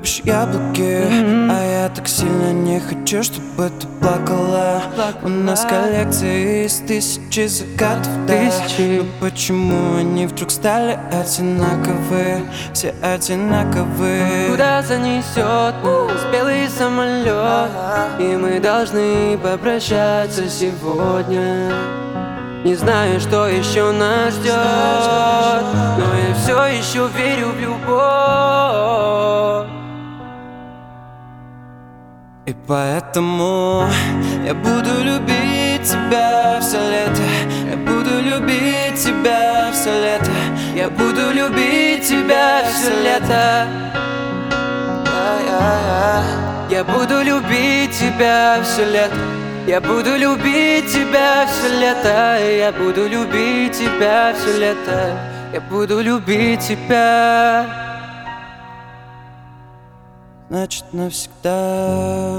любишь яблоки, а я так сильно не хочу, чтобы ты плакала. У нас коллекция из тысячи закатов, да. Но почему они вдруг стали одинаковые? Все одинаковые. Куда занесет нас белый самолет, и мы должны попрощаться сегодня. Не знаю, что еще нас ждет, но я все еще верю в любовь. И поэтому я буду любить тебя все лето. Я буду любить тебя все лето. Я буду любить тебя все лето. Я буду любить тебя все лето. Я буду любить тебя все лето. Я буду любить тебя все лето. Я буду любить тебя. Значит, навсегда.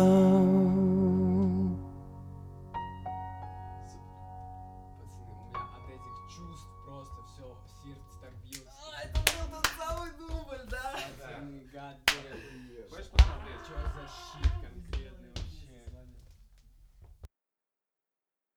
От этих чувств просто все сердце так бьется. Это был тот самый дубль, да? Хочешь посмотреть? Что за щит?